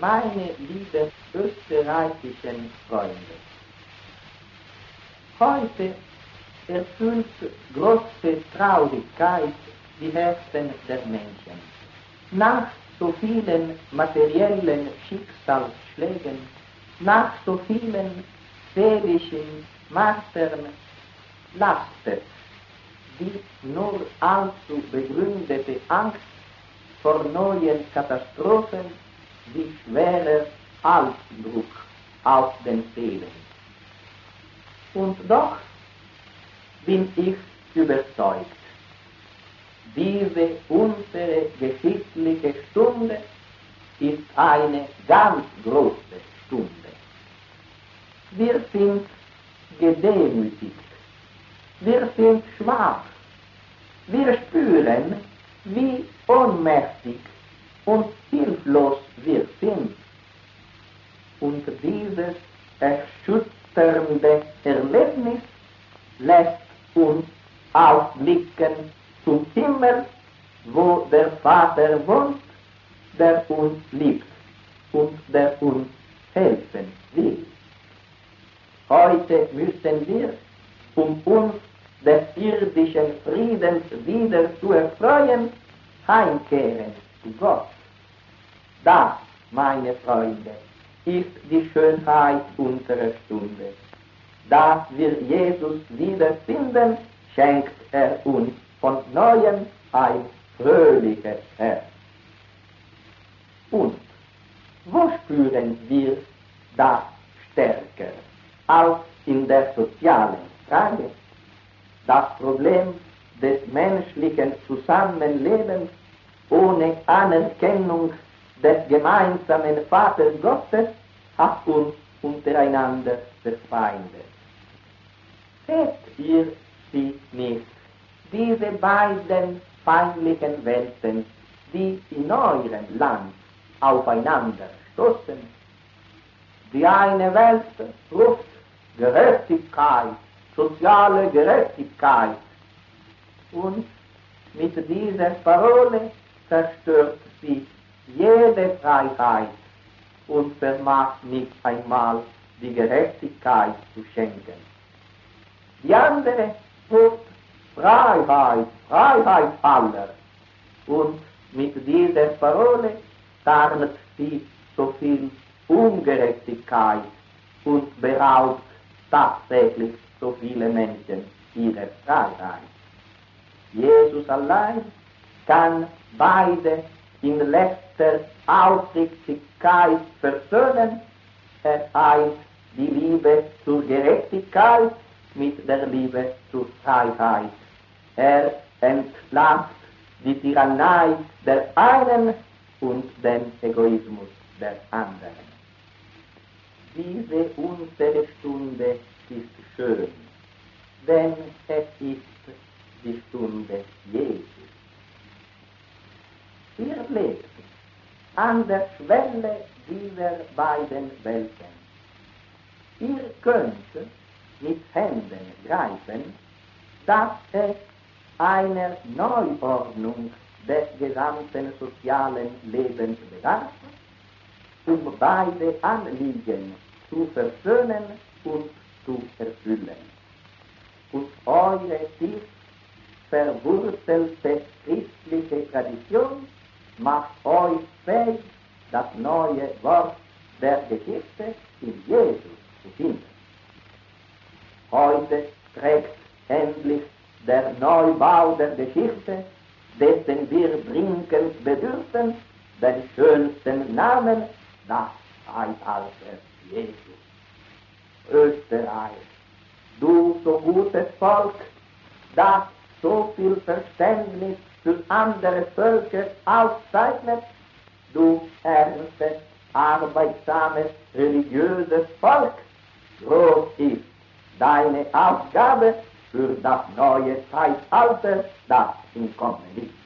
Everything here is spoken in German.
meine lieben österreichischen Freunde, heute erfüllt große Traurigkeit die Herzen der Menschen. Nach so vielen materiellen Schicksalsschlägen, nach so vielen seelischen Martern lastet die nur allzu begründete Angst vor neuen Katastrophen wie schwerer Altdruck auf den Seelen. Und doch bin ich überzeugt, diese unsere geschichtliche Stunde ist eine ganz große Stunde. Wir sind gedemütigt, wir sind schwach, wir spüren, wie ohnmächtig und hilflos wir sind. Und dieses erschütternde Erlebnis lässt uns aufblicken zum Himmel, wo der Vater wohnt, der uns liebt und der uns helfen will. Heute müssen wir, um uns des irdischen Friedens wieder zu erfreuen, heimkehren zu Gott. Das, meine Freunde, ist die Schönheit unserer Stunde. Dass wir Jesus wiederfinden, schenkt er uns von Neuem ein fröhliches Herz. Und wo spüren wir das stärker als in der sozialen Frage? Das Problem des menschlichen Zusammenlebens ohne Anerkennung des gemeinsamen Vaters Gottes hat uns untereinander verfeindet. Seht ihr sie nicht, diese beiden feindlichen Welten, die in eurem Land aufeinander stoßen? Die eine Welt ruft Gerechtigkeit, soziale Gerechtigkeit, und mit dieser Parole zerstört sie jede Freiheit und vermag nicht einmal die Gerechtigkeit zu schenken. Die andere ruft Freiheit, Freiheit aller, und mit dieser Parole tarnt sie so viel Ungerechtigkeit und beraubt tatsächlich so viele Menschen ihrer Freiheit. Jesus allein kann beide in letzter Aufrichtigkeit versöhnen. Er eint die Liebe zur Gerechtigkeit mit der Liebe zur Freiheit. Er entlarvt die Tyrannei der einen und den Egoismus der anderen. Diese unsere Stunde ist schön, denn es ist die Stunde Jesu. Ihr lebt an der Schwelle dieser beiden Welten. Ihr könnt mit Händen greifen, dass es einer Neuordnung des gesamten sozialen Lebens bedarf, um beide Anliegen zu versöhnen und zu erfüllen. Und eure tief verwurzelte christliche Tradition macht euch fähig, das neue Wort der Geschichte in Jesus zu finden. Heute trägt endlich der Neubau der Geschichte, dessen wir dringend bedürfen, den schönsten Namen, das Zeitalter Jesus. Österreich, du so gutes Volk, das so viel Verständnis für andere Völker auszeichnet, du ernstes, arbeitsames, religiöses Volk, groß ist deine Aufgabe für das neue Zeitalter, das im Kommen liegt.